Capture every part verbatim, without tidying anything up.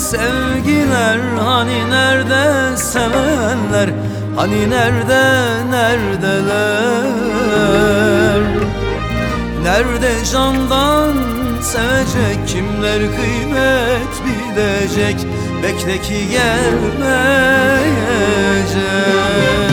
sevgiler, hani nerede sevenler, hani nerede, neredeler? Nerede candan sevecek kimler, kıymet bilecek, bekle ki gelmeyecek.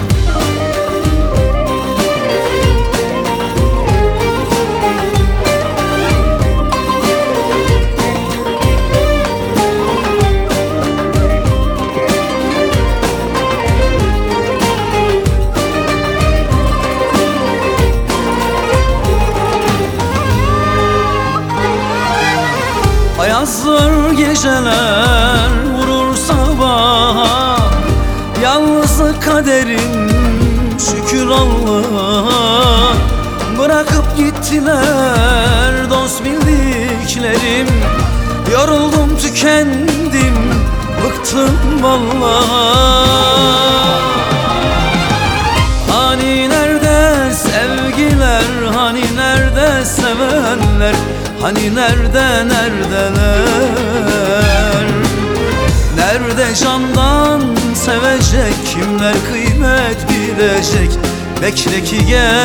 Ayazdır geceler vurur sabaha, yalnızlık kaderim şükür Allah'a. Bırakıp gittiler dost bildiklerim, yoruldum tükendim bıktım vallahi. Hani nerede sevgiler, hani nerede sevenler, hani nerede, neredeler? Nerede candan sevecek kimler, kıymet bilecek, bekle ki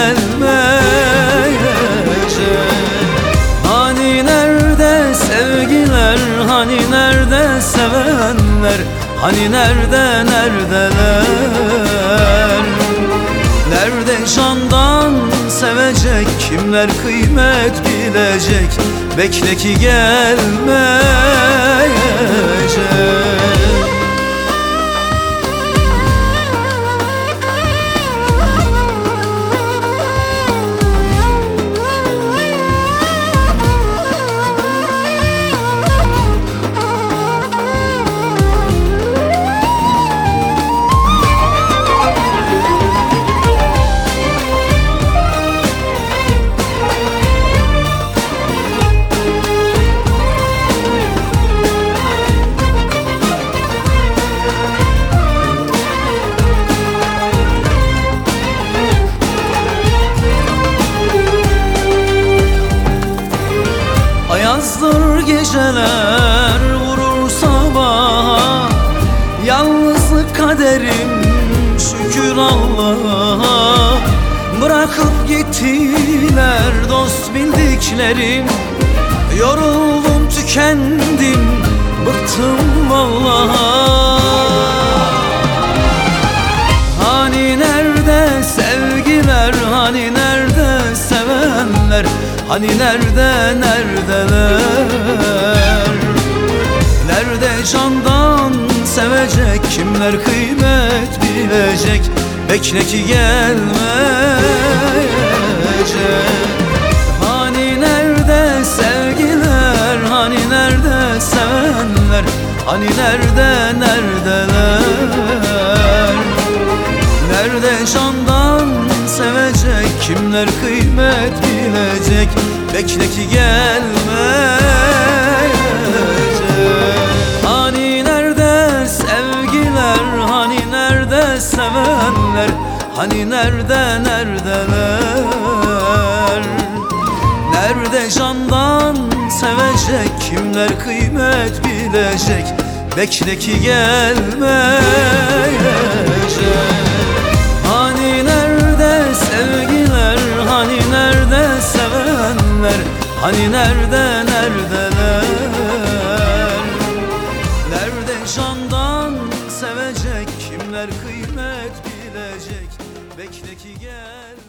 gelmeyecek. Hani nerede sevgiler, hani nerede sevenler, hani nerede, neredeler? Nerede candan sevecek kimler, kıymet bilecek, bekle ki gelmeyecek. Ayazdır geceler vurur sabaha, yalnızlık kaderim şükür Allah'a. Bırakıp gittiler dost bildiklerim, yoruldum tükendim bıktım vallahi. Hani nerede sevgiler, hani nerede sevenler, hani nerede, neredeler? Nerede candan sevecek kimler, kıymet bilecek, bekle ki gelmeyecek. Hani nerede sevgiler, hani nerede sevenler, hani nerede, neredeler? Nerede candan sevecek kimler, kıymet bilecek, bekle ki gelmeyecek. Hani nerede sevgiler, hani nerede sevenler, hani nerede, neredeler? Nerede candan sevecek kimler, kıymet bilecek, bekle ki gelmeyecek. Hani nerede sevgiler, hani nerede sevenler, hani nerede, neredeler? Nerede candan sevecek kimler, kıymet bilecek, bekle ki gel.